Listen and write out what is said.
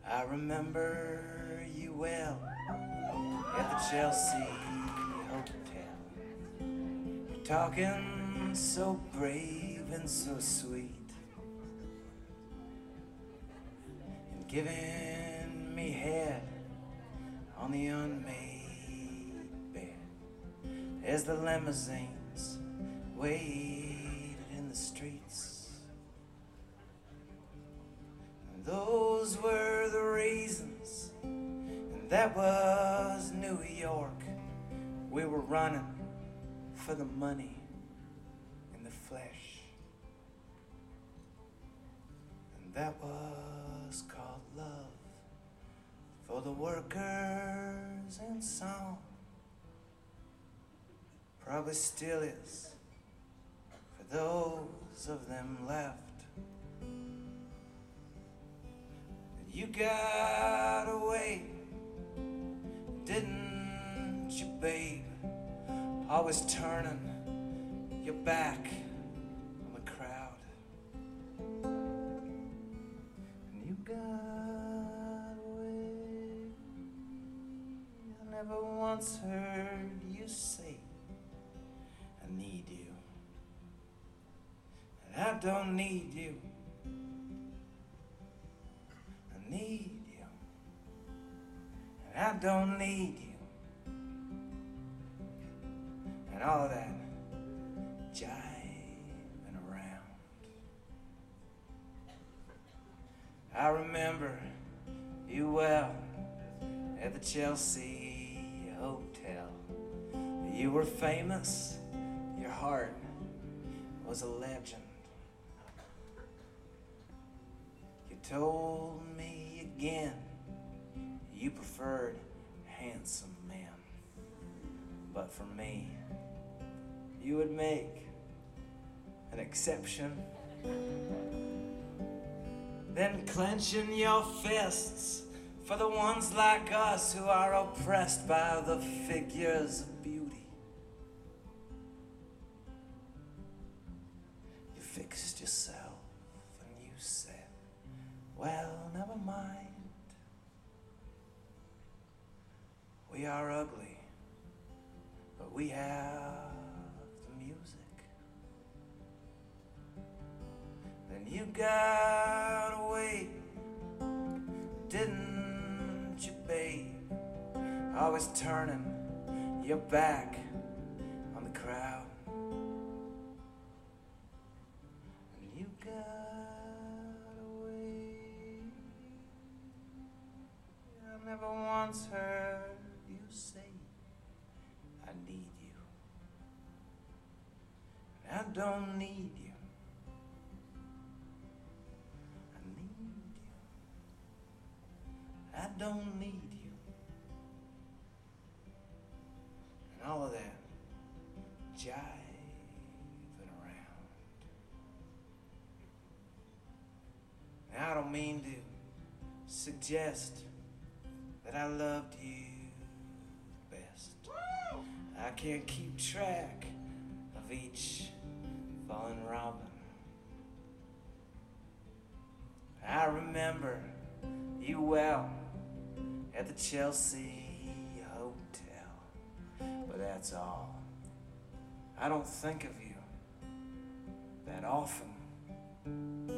I remember you well at the Chelsea Hotel. You're talking so brave and so sweet, and giving me head on the unmade bed as the limousines waited in the streets. Those were the reasons, and that was New York. We were running for the money and the flesh, and that was called love for the workers and song. Probably still is for those of them left. You got away, didn't you, babe? Always turning your back on the crowd. And you got away. I never once heard you say, I need you. And I don't need you. I need you, and I don't need you, and all that jiving around. I remember you well at the Chelsea Hotel. You were famous, your heart was a legend. You told me again you preferred handsome men, but for me, you would make an exception. Then clenching your fists for the ones like us who are oppressed by the figures of beauty. You fixed yourself and you said, well, never mind. We are ugly, but we have the music. Then you got away, didn't you, babe? Always turning your back on the crowd. And you got away. I never once heard you say, I need you. And I don't need you. I need you. I don't need you. And all of that jiving around. Now I don't mean to suggest that I loved you best. I can't keep track of each fallen robin. I remember you well at the Chelsea Hotel, but that's all. I don't think of you that often.